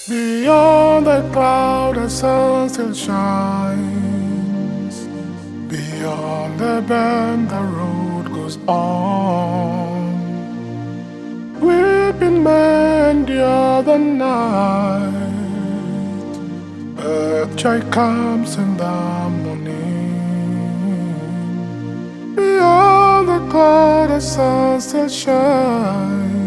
Beyond the cloud, the sun still shines. Beyond the bend, the road goes on. Weeping may endure the night, but joy comes in the morning. Beyond the cloud, the sun still shines.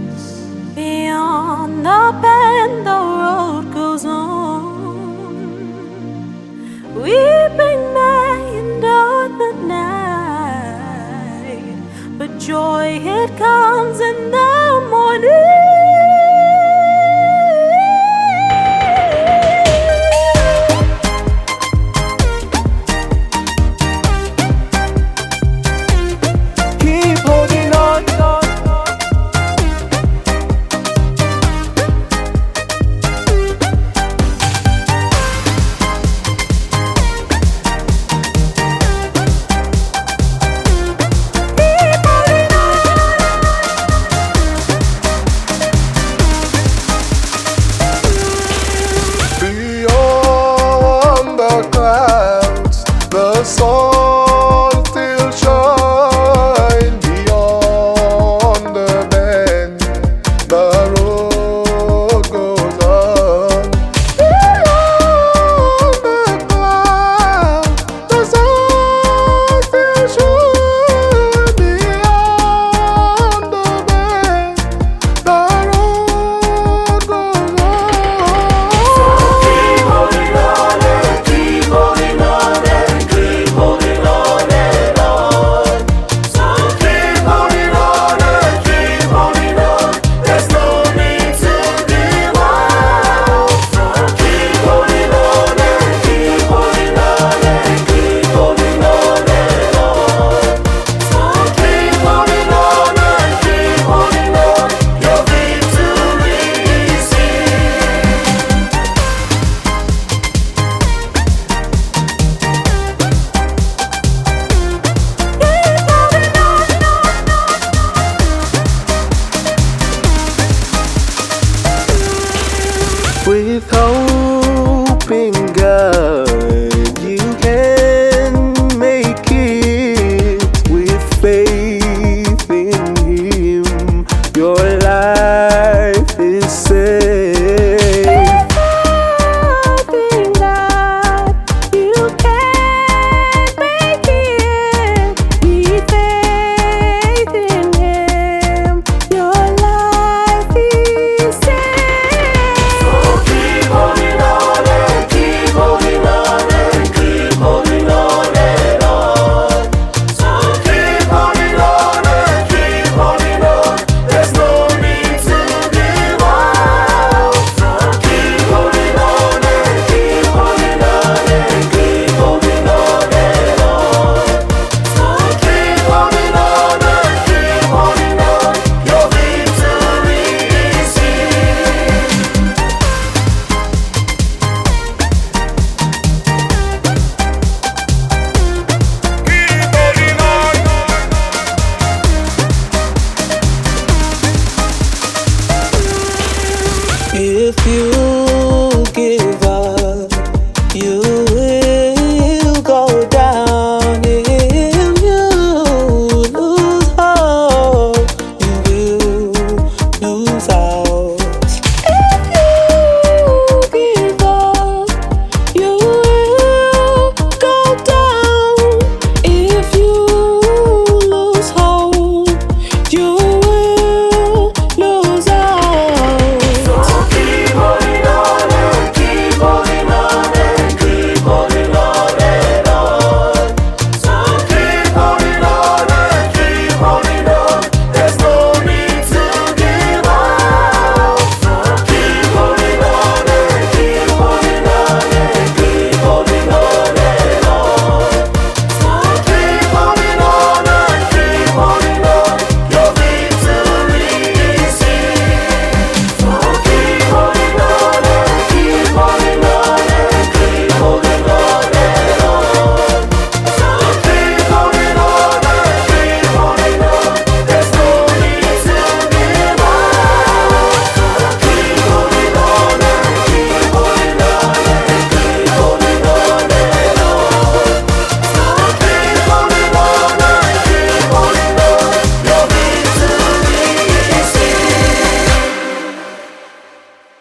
Beyond the bend, the road goes on. Weeping may endure the night, but joy it comes in the morning. The sun still shines. Beyond the bend, the road goes on. Beyond the cloud, the sun still shines. Beyond the bend, the road goes on. So keep holding on and keep holding on. With hope in God, you can make it. With faith in Him, your life is safe. With faith in God, you can make it. With faith in Him, your life is safe. If you give